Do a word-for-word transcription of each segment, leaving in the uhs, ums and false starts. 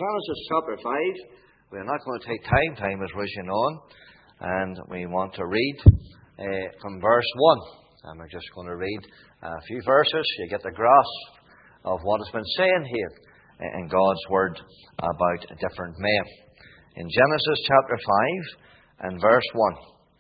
Genesis chapter five. We're not going to take time. Time is rushing on. And we want to read uh, from verse one. And we're just going to read a few verses. You get the grasp of what has been saying here in God's Word about different men. In Genesis chapter five and verse one.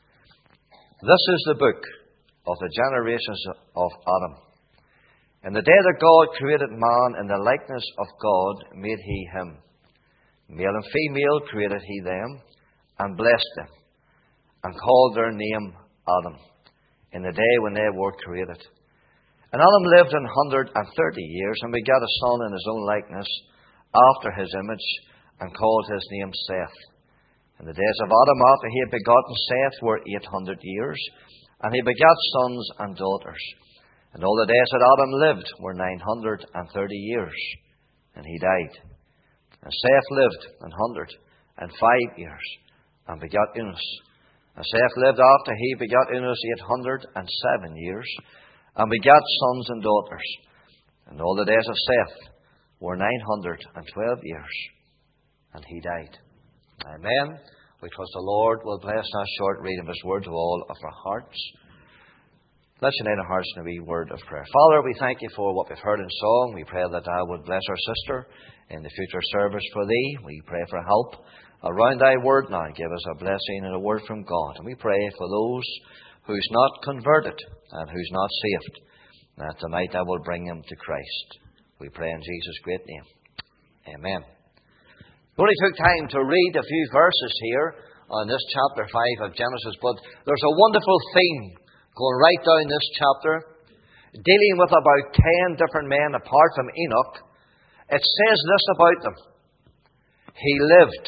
This is the book of the generations of Adam. In the day that God created man in the likeness of God made he him. Male and female created he them, and blessed them, and called their name Adam, in the day when they were created. And Adam lived an hundred and thirty years, and begat a son in his own likeness, after his image, and called his name Seth. And the days of Adam after he had begotten Seth were eight hundred years, and he begat sons and daughters. And all the days that Adam lived were nine hundred and thirty years, and he died. And Seth lived an hundred and five years, and begat Enos. And Seth lived after he begat Enos eight hundred and seven years, and begat sons and daughters. And all the days of Seth were nine hundred and twelve years, and he died. Amen. We trust the Lord will bless that short reading of His Word to all of our hearts. Let's unite our hearts in a wee word of prayer. Father, we thank you for what we've heard in song. We pray that Thou would bless our sister in the future service for Thee. We pray for help around Thy Word now. Give us a blessing and a word from God. And we pray for those who's not converted and who's not saved, that tonight Thou will bring them to Christ. We pray in Jesus' great name. Amen. We only took time to read a few verses here on this chapter five of Genesis, but there's a wonderful theme going right down this chapter, dealing with about ten different men apart from Enoch. It says this about them: he lived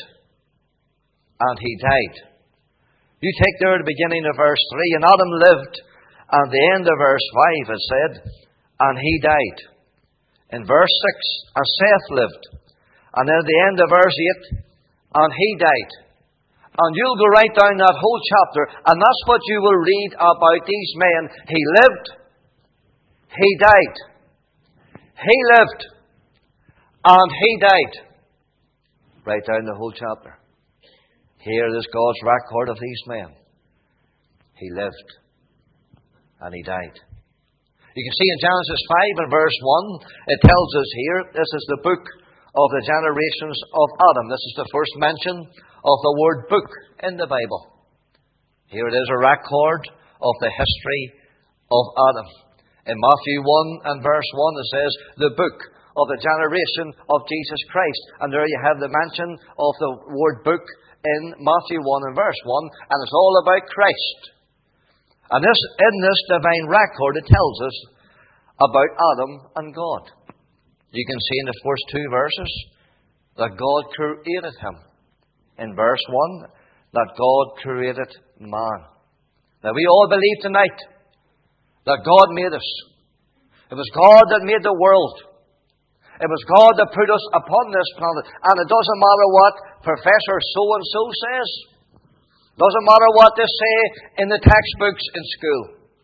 and he died. You take there at the beginning of verse three, and Adam lived, and the end of verse five it said, and he died. In verse six, and Seth lived, and then at the end of verse eight, and he died. And you'll go right down that whole chapter, and that's what you will read about these men. He lived, he died. He lived, and he died. Right down the whole chapter. Here is God's record of these men. He lived, and he died. You can see in Genesis five and verse one, it tells us here, this is the book of the generations of Adam. This is the first mention of the word book in the Bible. Here it is, a record of the history of Adam. In Matthew one and verse one it says, the book of the generation of Jesus Christ. And there you have the mention of the word book in Matthew one and verse one, and it's all about Christ. And this, in this divine record it tells us about Adam and God. You can see in the first two verses that God created him. In verse one, that God created man. Now we all believe tonight that God made us. It was God that made the world. It was God that put us upon this planet. And it doesn't matter what Professor so-and-so says. Doesn't matter what they say in the textbooks in school.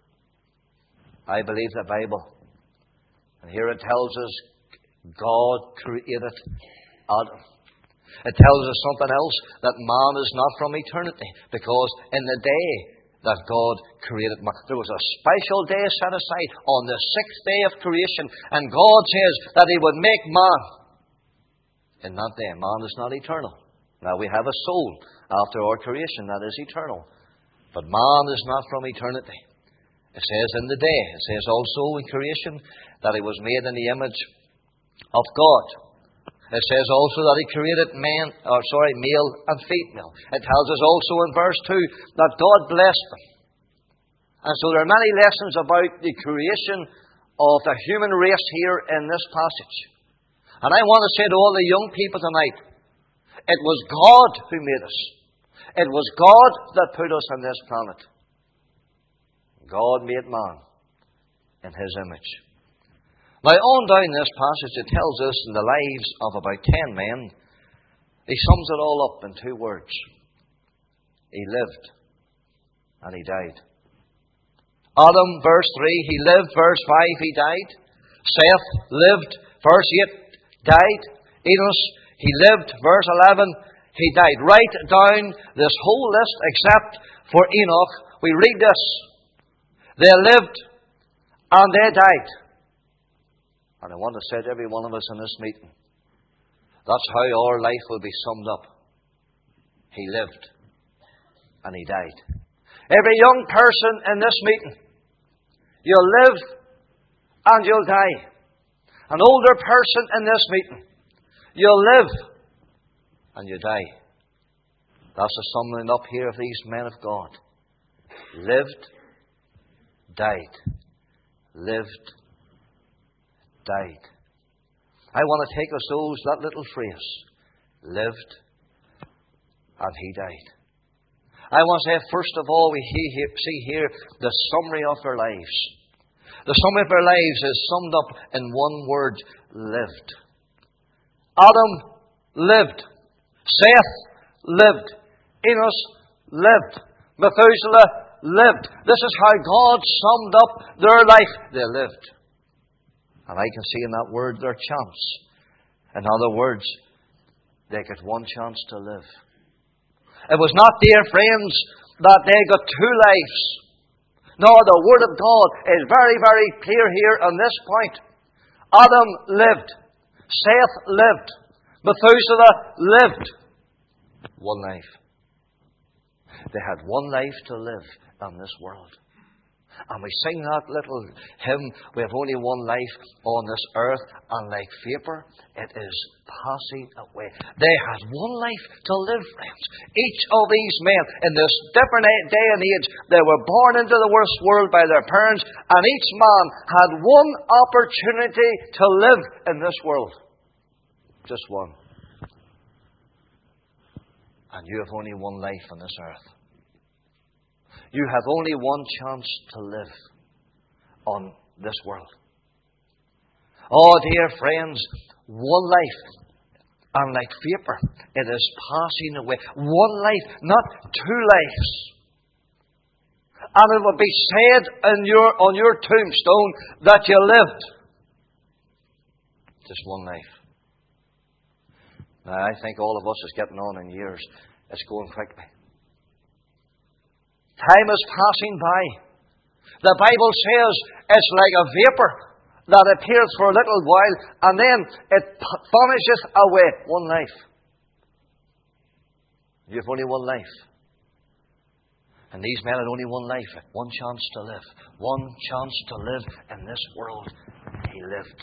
I believe the Bible. And here it tells us God created Adam. It tells us something else, that man is not from eternity, because in the day that God created man, there was a special day set aside on the sixth day of creation, and God says that He would make man. In that day, man is not eternal. Now we have a soul after our creation that is eternal, but man is not from eternity. It says in the day, it says also in creation that he was made in the image of God. It says also that He created man, or sorry, male and female. It tells us also in verse two that God blessed them. And so there are many lessons about the creation of the human race here in this passage. And I want to say to all the young people tonight, it was God who made us. It was God that put us on this planet. God made man in His image. Now, on down this passage, it tells us in the lives of about ten men, he sums it all up in two words. He lived and he died. Adam, verse three, he lived. Verse five, he died. Seth lived. Verse eight, died. Enos, He lived, verse eleven, he died. Write down this whole list except for Enoch. We read this. They lived and they died. And I want to say to every one of us in this meeting, that's how our life will be summed up. He lived and he died. Every young person in this meeting, you'll live and you'll die. An older person in this meeting, you'll live and you die. That's the summing up here of these men of God. Lived, died. Lived, died. I want to take us those, that little phrase. Lived and he died. I want to say, first of all, we see here the summary of their lives. The summary of their lives is summed up in one word: lived. Adam lived. Seth lived. Enos lived. Methuselah lived. This is how God summed up their life. They lived. And I can see in that word their chance. In other words, they got one chance to live. It was not, dear friends, that they got two lives. No, the Word of God is very, very clear here on this point. Adam lived. Seth lived. Methuselah lived. One life. They had one life to live in this world. And we sing that little hymn, we have only one life on this earth, and like vapor, it is passing away. They had one life to live, friends. Each of these men, in this different day and age, they were born into the worst world by their parents, and each man had one opportunity to live in this world. Just one. And you have only one life on this earth. You have only one chance to live on this world. Oh, dear friends, one life, and like vapor, it is passing away. One life, not two lives. And it will be said in your, on your tombstone that you lived. Just one life. Now, I think all of us is getting on in years. It's going quickly. Time is passing by. The Bible says it's like a vapor that appears for a little while and then it vanishes away. One life. You have only one life. And these men had only one life, one chance to live. One chance to live in this world. He lived.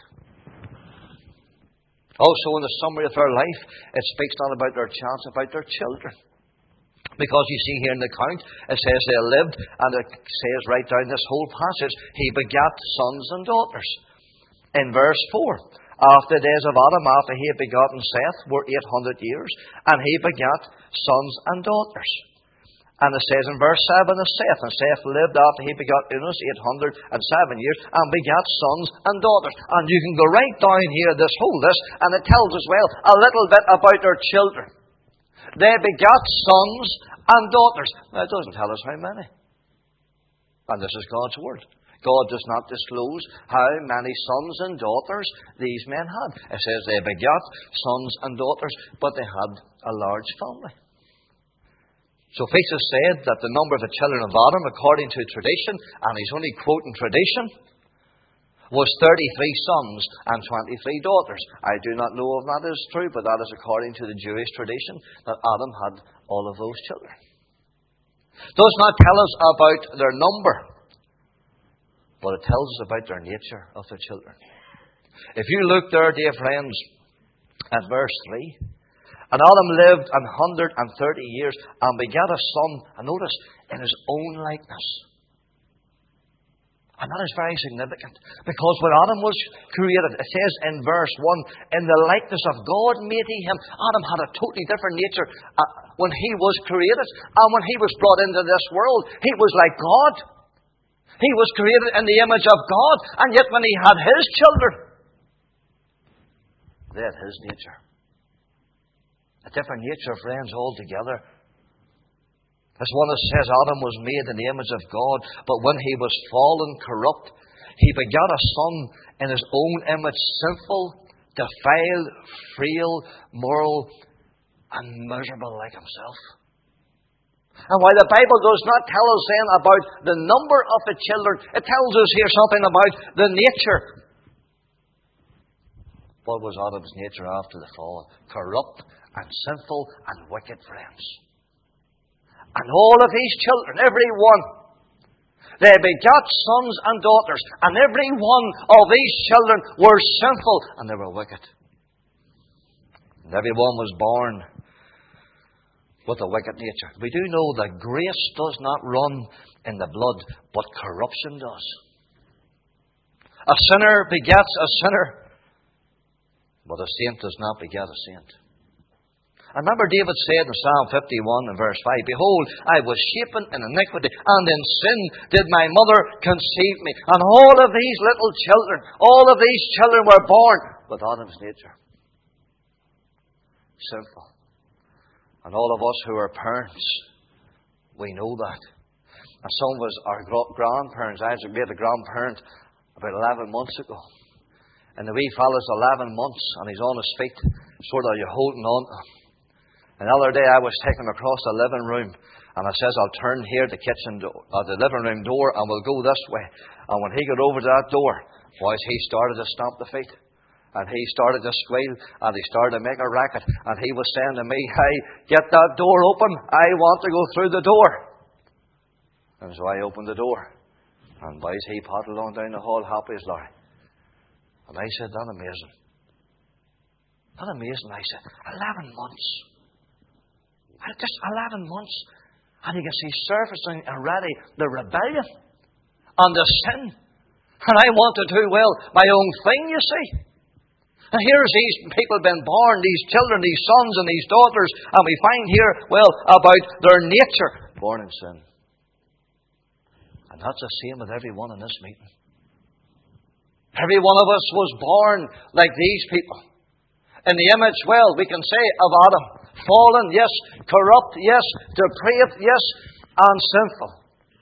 Also, in the summary of their life, it speaks not about their chance, about their children. Because you see here in the account, it says they lived, and it says right down this whole passage, he begat sons and daughters. In verse four, after the days of Adam, after he had begotten Seth, were eight hundred years, and he begat sons and daughters. And it says in verse seven of Seth, and Seth lived after he begot Enos eight hundred and seven years, and begat sons and daughters. And you can go right down here, this whole list, and it tells us, well, a little bit about their children. They begat sons and daughters. Now, it doesn't tell us how many. And this is God's word. God does not disclose how many sons and daughters these men had. It says they begat sons and daughters, but they had a large family. Josephus said that the number of the children of Adam, according to tradition, and he's only quoting tradition, was thirty-three sons and twenty-three daughters. I do not know if that is true, but that is according to the Jewish tradition, that Adam had all of those children. It does not tell us about their number, but it tells us about their nature of their children. If you look there, dear friends, at verse three, and Adam lived an hundred and thirty years and begat a son, and notice, in his own likeness. And that is very significant, because when Adam was created, it says in verse one, in the likeness of God made he him. Adam had a totally different nature uh, when he was created, and when he was brought into this world, he was like God. He was created in the image of God, and yet when he had his children, they had his nature. A different nature, friends, altogether. This one that says Adam was made in the image of God, but when he was fallen, corrupt, he begat a son in his own image, sinful, defiled, frail, moral, and miserable like himself. And while the Bible does not tell us then about the number of the children, it tells us here something about the nature. What was Adam's nature after the fall? Corrupt and sinful and wicked, friends. And all of these children, every one, they begot sons and daughters, and every one of these children were sinful and they were wicked. And every one was born with a wicked nature. We do know that grace does not run in the blood, but corruption does. A sinner begets a sinner, but a saint does not beget a saint. I remember David said in Psalm fifty-one and verse five, "Behold, I was shapen in iniquity, and in sin did my mother conceive me." And all of these little children, all of these children were born with Adam's nature. Sinful. And all of us who are parents, we know that. And some of us are grandparents. I we had a grandparent about eleven months ago. And the wee fella's eleven months, and he's on his feet, sort of you're holding on to him. And the other day I was taking him across the living room, and I says, "I'll turn here, the kitchen door, uh, the living room door, and we'll go this way." And when he got over to that door, boys, he started to stamp the feet. And he started to squeal, and he started to make a racket. And he was saying to me, "Hey, get that door open. I want to go through the door." And so I opened the door. And boys, he paddled on down the hall, happy as Larry. And I said, "That's amazing. That's amazing." I said, eleven months. Just eleven months. And you can see surfacing already the rebellion and the sin. And I want to do, well, my own thing, you see. And here's these people been born, these children, these sons and these daughters, and we find here, well, about their nature, born in sin. And that's the same with every one in this meeting. Every one of us was born like these people. In the image, well, we can say, of Adam. Fallen, yes. Corrupt, yes. Depraved, yes. And sinful.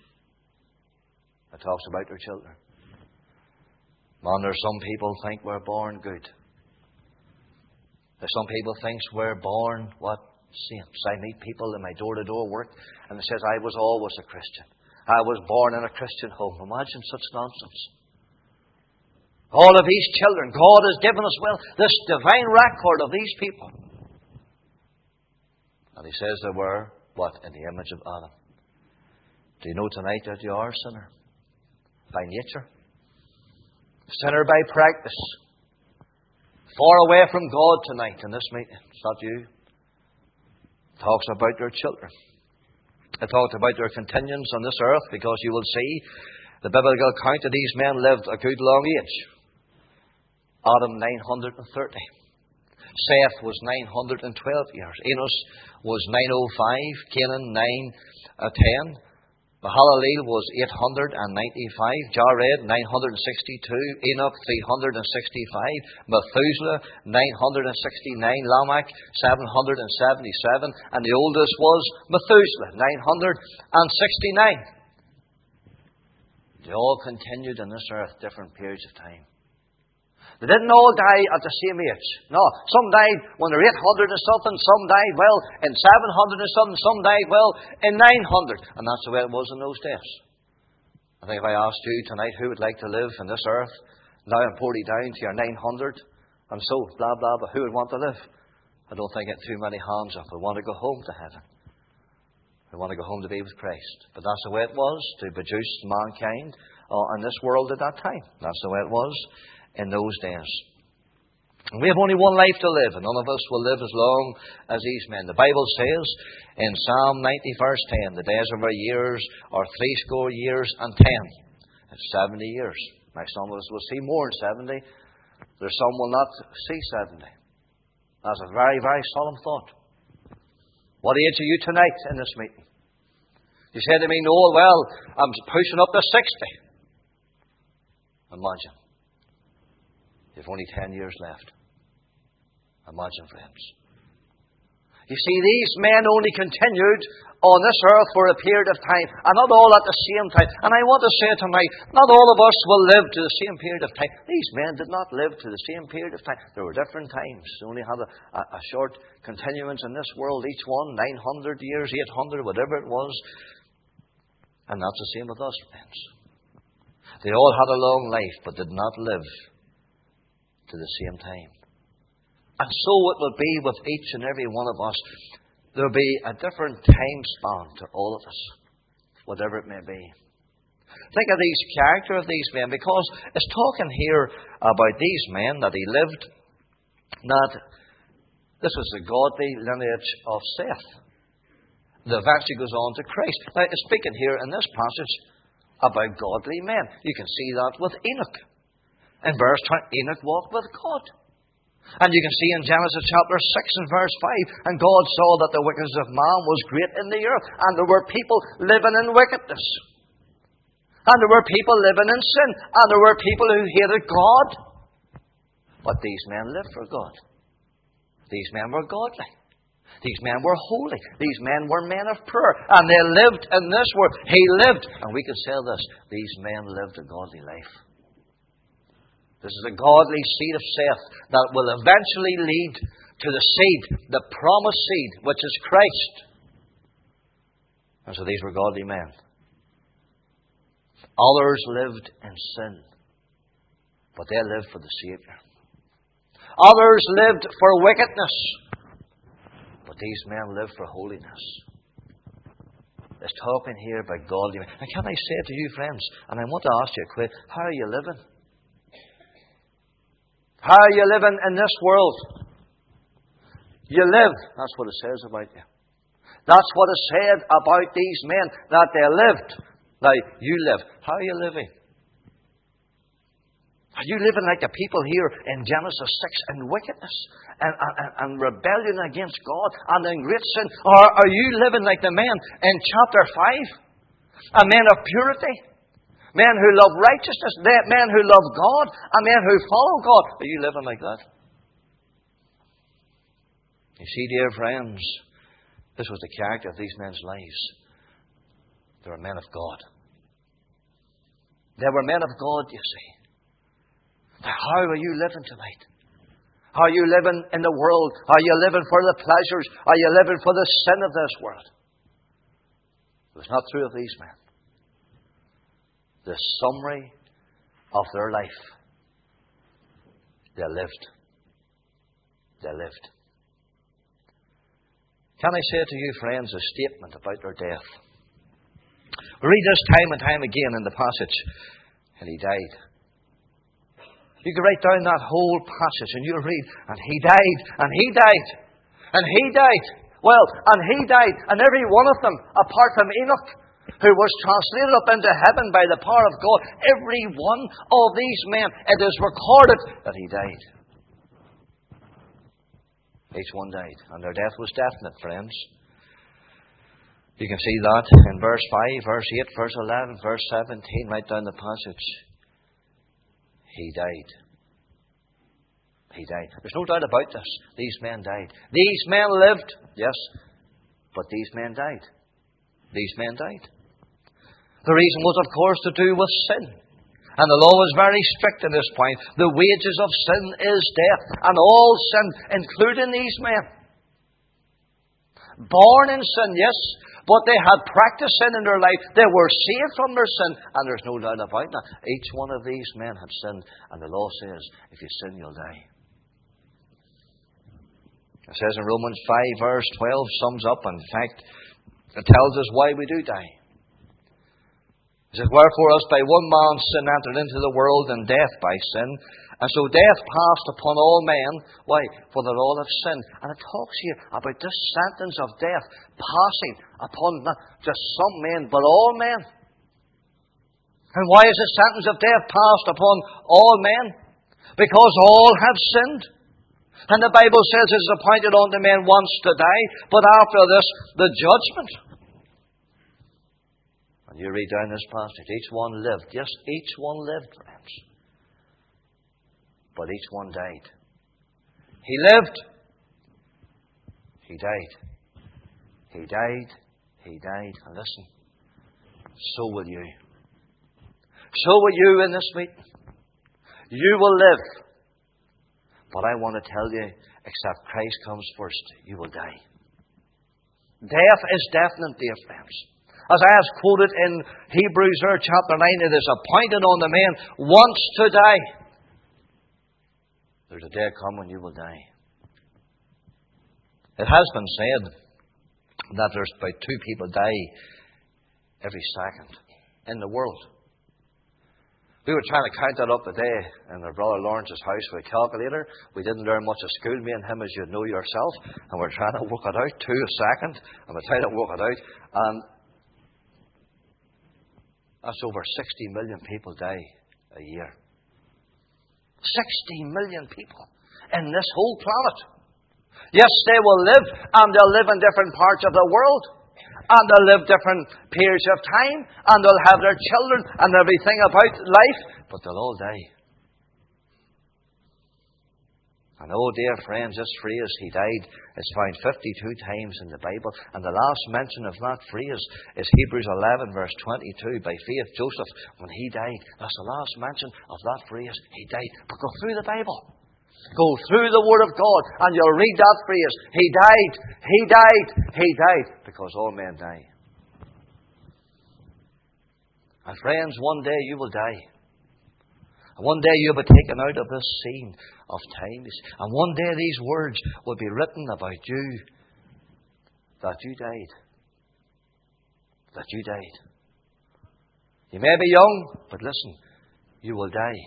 It talks about their children. Man, there's some people think we're born good. There's some people think we're born, what? Saints. I meet people in my door-to-door work, and it says, "I was always a Christian. I was born in a Christian home." Imagine such nonsense. All of these children, God has given us, well, this divine record of these people. And He says they were, what? In the image of Adam. Do you know tonight that you are a sinner? By nature. Sinner by practice. Far away from God tonight in this meeting. It's not you. It talks about your children. It talks about their continuance on this earth, because you will see the biblical account that these men lived a good long age. Adam nine hundred thirty. Seth was nine hundred twelve years. Enos was nine oh five. Canaan nine ten. Mahalalel was eight hundred ninety-five. Jared nine hundred sixty-two. Enoch three hundred sixty-five. Methuselah nine hundred sixty-nine. Lamech seven hundred seventy-seven. And the oldest was Methuselah nine hundred sixty-nine. They all continued on this earth different periods of time. They didn't all die at the same age. No, some died when they were eight hundred and something, some died, well, in seven hundred and something, some died, well, in nine hundred. And that's the way it was in those days. I think if I asked you tonight who would like to live in this earth, now I'm forty down to your nine hundred, and so, blah, blah, but who would want to live? I don't think I get too many hands up. I want to go home to heaven. I want to go home to be with Christ. But that's the way it was to produce mankind uh, in this world at that time. That's the way it was in those days. And we have only one life to live, and none of us will live as long as these men. The Bible says in Psalm ninety verse ten, "The days of our years are threescore years and ten." It's seventy years. Now some of us will see more than seventy. There's some will not see seventy. That's a very, very solemn thought. What age are you tonight in this meeting? You say to me, "Noel, well, I'm pushing up to sixty. Imagine. You've only ten years left. Imagine, friends. You see, these men only continued on this earth for a period of time, and not all at the same time. And I want to say tonight, not all of us will live to the same period of time. These men did not live to the same period of time. There were different times. They only had a, a, a short continuance in this world, each one, nine hundred years, eight hundred, whatever it was. And that's the same with us, friends. They all had a long life, but did not live to the same time. And so it will be with each and every one of us. There will be a different time span to all of us, whatever it may be. Think of these character of these men, because it's talking here about these men that he lived, that this was the godly lineage of Seth, that eventually goes on to Christ. Now, it's speaking here in this passage about godly men. You can see that with Enoch. In verse twenty, Enoch walked with God. And you can see in Genesis chapter six and verse five, and God saw that the wickedness of man was great in the earth, and there were people living in wickedness. And there were people living in sin, and there were people who hated God. But these men lived for God. These men were godly. These men were holy. These men were men of prayer. And they lived in this world. He lived. And we can say this. These men lived a godly life. This is a godly seed of Seth that will eventually lead to the seed, the promised seed, which is Christ. And so these were godly men. Others lived in sin, but they lived for the Savior. Others lived for wickedness, but these men lived for holiness. It's talking here about godly men. And can I say to you, friends, and I want to ask you a question, how are you living? How are you living in this world? You live. That's what it says about you. That's what is said about these men, that they lived. Now, you live. How are you living? Are you living like the people here in Genesis six in wickedness and, and, and rebellion against God and in great sin? Or are you living like the men in chapter five? A men of purity? Men who love righteousness, men who love God, and men who follow God. Are you living like that? You see, dear friends, this was the character of these men's lives. They were men of God. They were men of God, you see. Now, how are you living tonight? Are you living in the world? Are you living for the pleasures? Are you living for the sin of this world? It was not true of these men. The summary of their life. They lived. They lived. Can I say to you, friends, a statement about their death? We read this time and time again in the passage, and he died. You can write down that whole passage and you'll read, and he died, and he died, and he died. Well, and he died, and every one of them, apart from Enoch, who was translated up into heaven by the power of God, every one of these men, it is recorded that he died. Each one died, and their death was definite, friends. You can see that in verse five, verse eight, verse eleven, verse seventeen, right down the passage. He died. He died. There's no doubt about this. These men died. These men lived, yes, but these men died. These men died. The reason was, of course, to do with sin. And the law was very strict at this point. The wages of sin is death. And all sin, including these men. Born in sin, yes, but they had practiced sin in their life. They were saved from their sin. And there's no doubt about that. Each one of these men had sinned. And the law says, if you sin, you'll die. It says in Romans five, verse twelve, sums up, in fact, it tells us why we do die. It says, wherefore us by one man sin entered into the world, and death by sin. And so death passed upon all men. Why? For that all have sinned. And it talks here about this sentence of death passing upon not just some men, but all men. And why is the sentence of death passed upon all men? Because all have sinned. And the Bible says it is appointed unto men once to die, but after this, the judgment. And you read down this passage, each one lived. Yes, each one lived, friends. But each one died. He lived. He died. He died. He died. And listen, so will you. So will you in this meeting. You will live. But I want to tell you, except Christ comes first, you will die. Death is definite, dear friends. As I have quoted in Hebrews there, chapter nine, it is appointed on the man once to die. There's a day coming when you will die. It has been said that there's about two people die every second in the world. We were trying to count that up today in our brother Lawrence's house with a calculator. We didn't learn much at school, me and him, as you know yourself. And we're trying to work it out, two a second. And we're trying to work it out. And that's over sixty million people die a year. sixty million people in this whole planet. Yes, they will live, and they'll live in different parts of the world. And they'll live different periods of time, and they'll have their children and everything about life, but they'll all die. And oh, dear friends, this phrase, he died, is found fifty-two times in the Bible, and the last mention of that phrase is Hebrews eleven, verse twenty-two. By faith, Joseph, when he died, that's the last mention of that phrase, he died. But go through the Bible. Go through the Word of God and you'll read that phrase. He died, he died, he died. Because all men die. And friends, one day you will die. And one day you'll be taken out of this scene of time. And one day these words will be written about you. That you died. That you died. You may be young, but listen, you will die.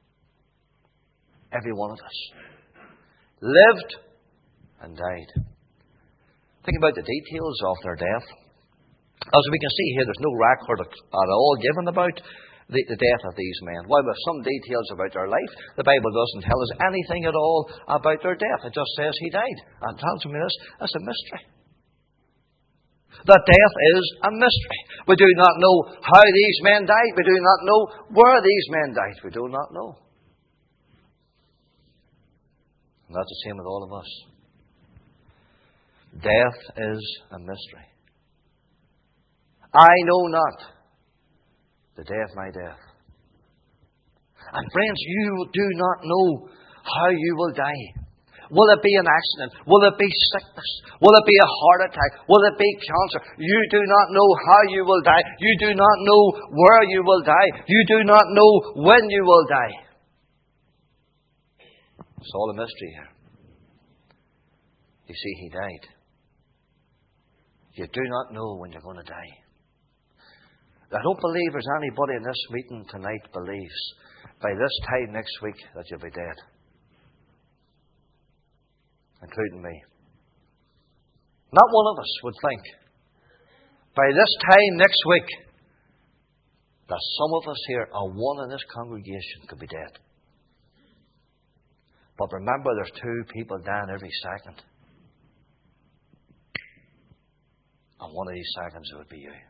Every one of us lived and died. Think about the details of their death. As we can see here, there's no record at all given about the, the death of these men. While there's some details about their life, the Bible doesn't tell us anything at all about their death. It just says he died. And it tells me this, that's a mystery. That death is a mystery. We do not know how these men died. We do not know where these men died. We do not know. And that's the same with all of us. Death is a mystery. I know not the day of my death. And friends, you do not know how you will die. Will it be an accident? Will it be sickness? Will it be a heart attack? Will it be cancer? You do not know how you will die. You do not know where you will die. You do not know when you will die. It's all a mystery here. You see, he died. You do not know when you're going to die. I don't believe there's anybody in this meeting tonight believes by this time next week that you'll be dead. Including me. Not one of us would think by this time next week that some of us here, or one in this congregation, could be dead. But remember, there's two people dying every second. And one of these seconds it would be you.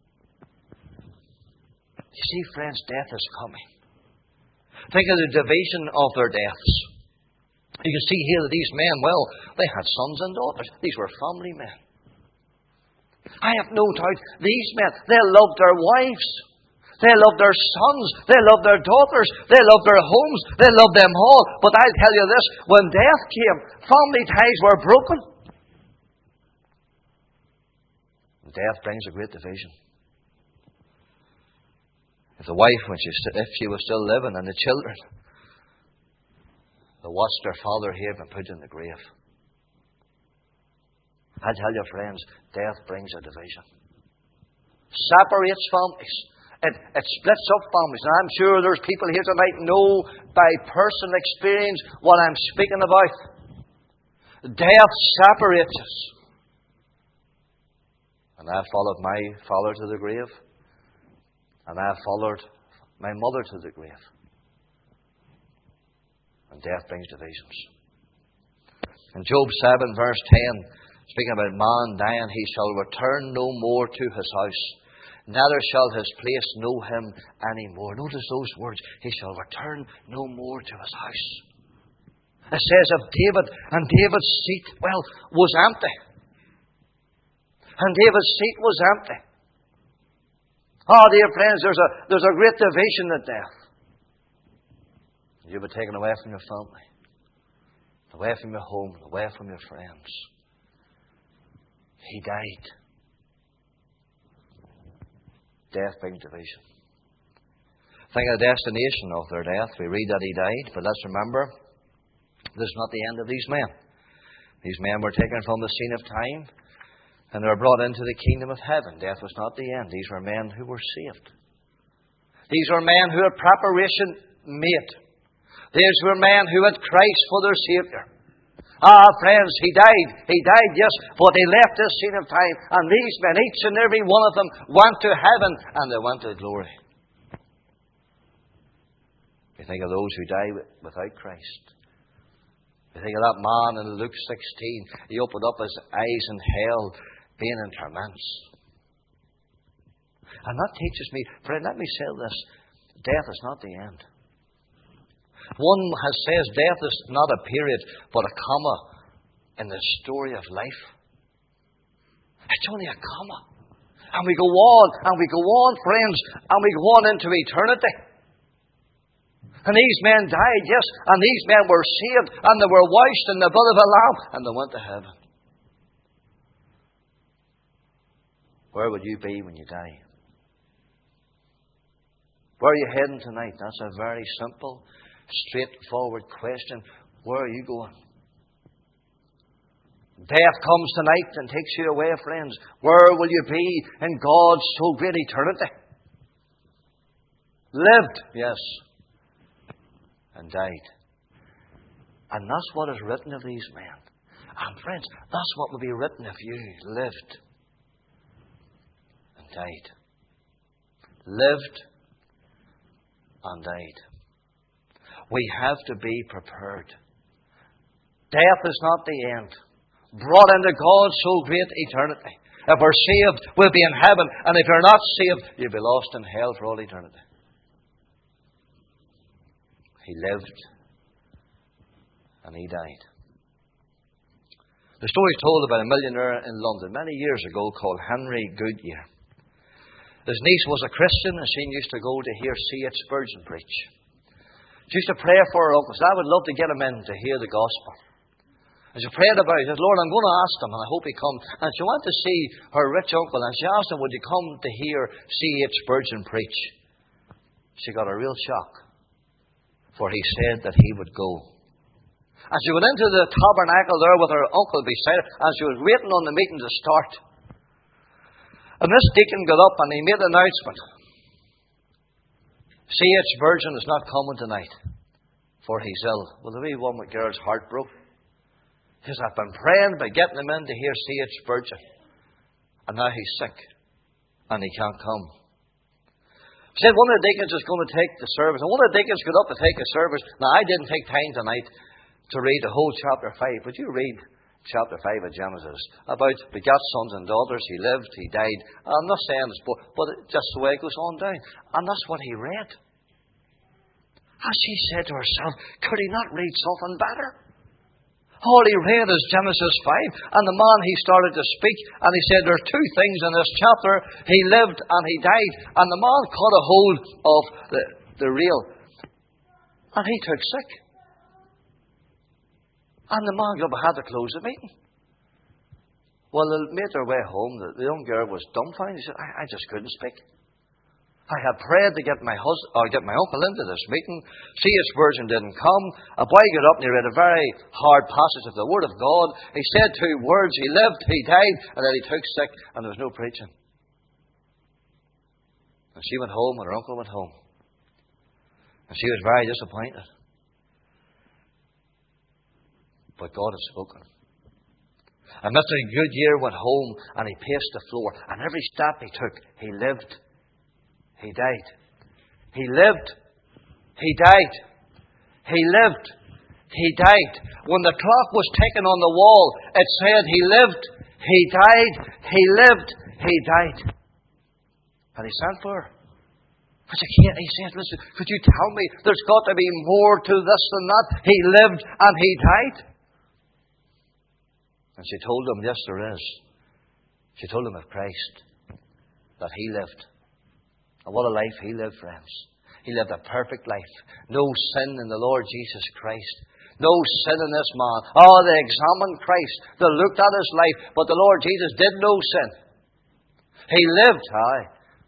You see, friends, death is coming. Think of the division of their deaths. You can see here that these men, well, they had sons and daughters. These were family men. I have no doubt these men, they loved their wives. They loved their sons. They loved their daughters. They loved their homes. They loved them all. But I'll tell you this, when death came, family ties were broken. Death brings a great division. If the wife, when she, if she was still living, and the children, they watched their father here and put in the grave. I tell you, friends, death brings a division. Separates families. It, it splits up families. And I'm sure there's people here tonight who know by personal experience what I'm speaking about. Death separates us. And I followed my father to the grave. And I followed my mother to the grave. And death brings divisions. In Job seven, verse ten, speaking about man dying, he shall return no more to his house. Neither shall his place know him any more. Notice those words. He shall return no more to his house. It says of David, and David's seat, well, was empty. And David's seat was empty. Oh, dear friends, there's a, there's a great division at death. You'll be taken away from your family, away from your home, away from your friends. He died. Death brings division. Think of the destination of their death. We read that he died, but let's remember, this is not the end of these men. These men were taken from the scene of time, and they were brought into the kingdom of heaven. Death was not the end. These were men who were saved. These were men who had preparation made. These were men who had Christ for their Saviour. Ah, friends, he died. He died, yes, but he left this scene of time. And these men, each and every one of them, went to heaven and they went to glory. You think of those who die without Christ. You think of that man in Luke sixteen. He opened up his eyes in hell, being in torments. And that teaches me, friend, let me say this. Death is not the end. One has says death is not a period, but a comma in the story of life. It's only a comma. And we go on, and we go on, friends, and we go on into eternity. And these men died, yes, and these men were saved, and they were washed in the blood of the Lamb, and they went to heaven. Where would you be when you die? Where are you heading tonight? That's a very simple, straightforward question. Where are you going? Death comes tonight and takes you away, friends. Where will you be in God's so great eternity? Lived, yes, and died. And that's what is written of these men. And friends, that's what will be written of you. Lived and died. Lived and died. We have to be prepared. Death is not the end. Brought into God's so great eternity. If we're saved, we'll be in heaven. And if you're not saved, you'll be lost in hell for all eternity. He lived and he died. The story is told about a millionaire in London many years ago called Henry Goodyear. His niece was a Christian and she used to go to hear C H Spurgeon preach. She used to pray for her uncle. I would love to get him in to hear the gospel. And she prayed about it. She said, Lord, I'm going to ask him and I hope he comes. And she went to see her rich uncle and she asked him, would you come to hear C H Spurgeon preach? She got a real shock. For he said that he would go. And she went into the tabernacle there with her uncle beside her, and she was waiting on the meeting to start. And this deacon got up and he made an announcement. C H Spurgeon is not coming tonight, for he's ill. Well, the wee one with girl's heart broke. He says, I've been praying by getting him in to hear C H Spurgeon. And now he's sick, and he can't come. He said one of the deacons is going to take the service. And one of the deacons got up to take the service. Now, I didn't take time tonight to read the whole chapter five. Would you read chapter five of Genesis? About begat sons and daughters. He lived, he died. I'm not saying this, but, but just the way it goes on down. And that's what he read. And she said to herself, could he not read something better? All he read is Genesis five. And the man, he started to speak. And he said, there are two things in this chapter. He lived and he died. And the man caught a hold of the, the reel. And he took sick. And the man got up and had to close the meeting. Well, they made their way home. The, the young girl was dumbfounded. She said, I, I just couldn't speak. I had prayed to get my husband, or get my uncle into this meeting. C H Spurgeon didn't come. A boy got up and he read a very hard passage of the Word of God. He said two words. He lived, he died, and then he took sick, and there was no preaching. And she went home, and her uncle went home. And she was very disappointed. But God had spoken. And Mister Goodyear went home, and he paced the floor. And every step he took, he lived. He died. He lived. He died. He lived. He died. When the clock was taken on the wall, it said he lived. He died. He lived. He died. And he sent for her. But you can't, he says, listen, could you tell me there's got to be more to this than that? He lived and he died. And she told him, yes, there is. She told him of Christ, that he lived. And what a life he lived, friends. He lived a perfect life. No sin in the Lord Jesus Christ. No sin in this man. Oh, they examined Christ. They looked at his life. But the Lord Jesus did no sin. He lived, aye.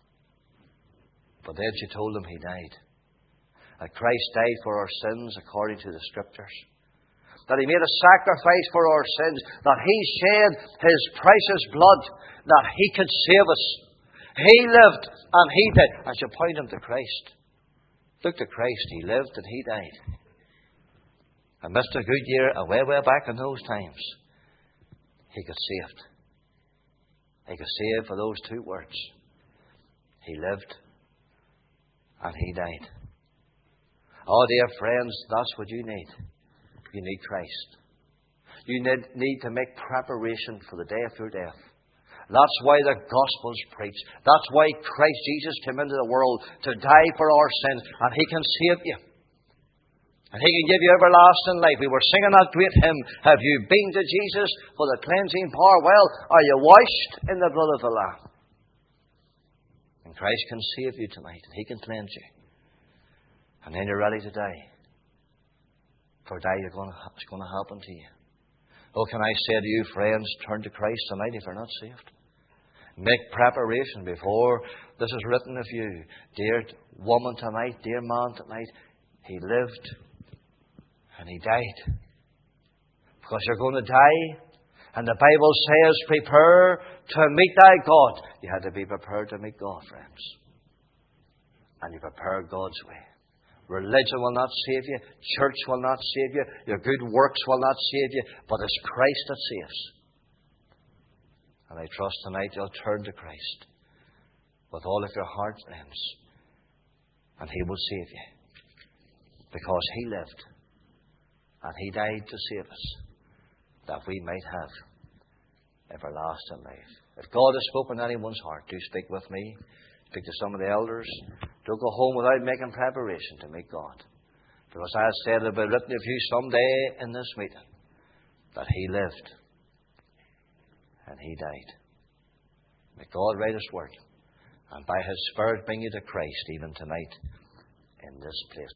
But then she told him he died. That Christ died for our sins according to the Scriptures. That he made a sacrifice for our sins. That he shed his precious blood that he could save us. He lived and he died. I should point him to Christ. Look to Christ. He lived and he died. And Mister Goodyear, way, way back in those times, he got saved. He got saved for those two words. He lived and he died. Oh, dear friends, that's what you need. You need Christ. You need, need to make preparation for the day of your death. That's why the gospel is preached. That's why Christ Jesus came into the world to die for our sins. And he can save you. And he can give you everlasting life. We were singing that great hymn, have you been to Jesus for the cleansing power? Well, are you washed in the blood of the Lamb? And Christ can save you tonight. And he can cleanse you. And then you're ready to die. For die you're going to, it's going to happen to you. Oh, can I say to you, friends, turn to Christ tonight if you're not saved. Make preparation before this is written of you. Dear woman tonight, dear man tonight, he lived and he died. Because you're going to die. And the Bible says, prepare to meet thy God. You had to be prepared to meet God, friends. And you prepare God's way. Religion will not save you. Church will not save you. Your good works will not save you. But it's Christ that saves. And I trust tonight you'll turn to Christ with all of your heart, friends. And he will save you. Because he lived. And he died to save us. That we might have everlasting life. If God has spoken to anyone's heart, do speak with me. Speak to some of the elders. Don't go home without making preparation to meet God. Because I said it'll be written of you someday in this meeting that he lived and he died. May God write his word and by his Spirit bring you to Christ even tonight in this place.